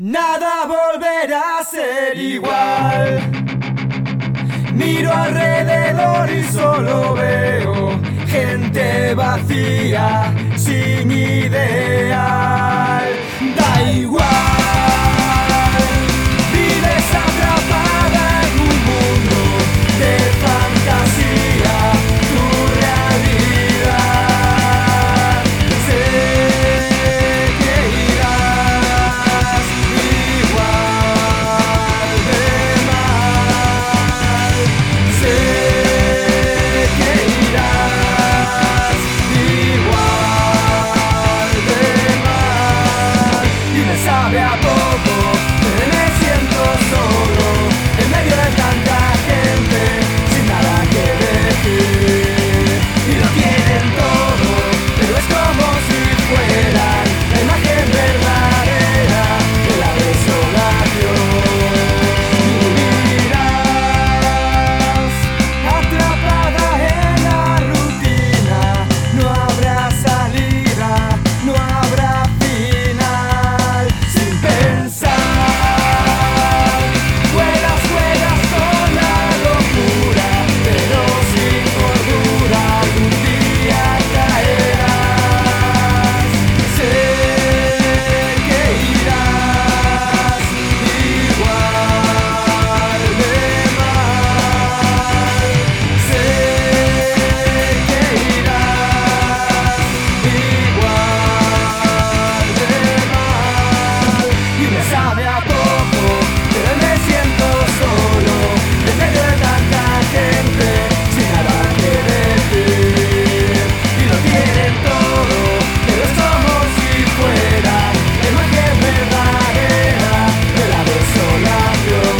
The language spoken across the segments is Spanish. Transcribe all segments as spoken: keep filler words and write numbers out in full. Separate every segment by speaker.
Speaker 1: Nada volverá a ser igual. Miro alrededor y solo veo gente vacía, sin ideal. Da igual, vives atrapada en un mundo de fantasía, tu realidad. Sé que irás igual de mal. Sé que irás igual de mal. Y me sabe a poco, pero me siento solo en medio de tanta gente, sin nada que decir. Y lo tienen todo, pero es como si fuera la imagen verdadera de la desolación. Vivirás atrapada en la rutina, no habrá salida, no habrá final. Sin pensar, juegas, juegas con la locura, pero sin cordura algún día caerás. Sé que irás igual de mal. Sé que irás igual de mal. Y me sabe a poco, pero me siento solo en medio de tanta gente, sin nada que decir. Y lo tienen todo, pero es como si fuera la imagen verdadera de la desolación.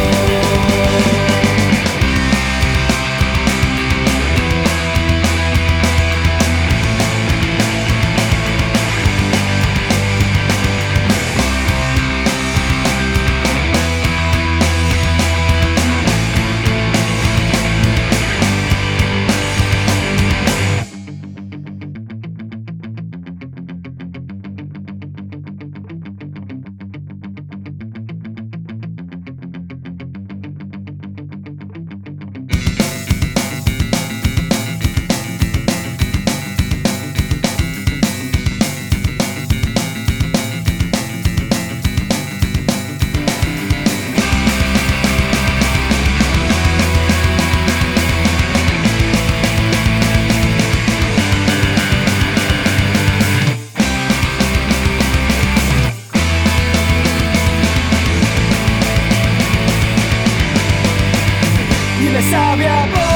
Speaker 1: Y me sabe a poco.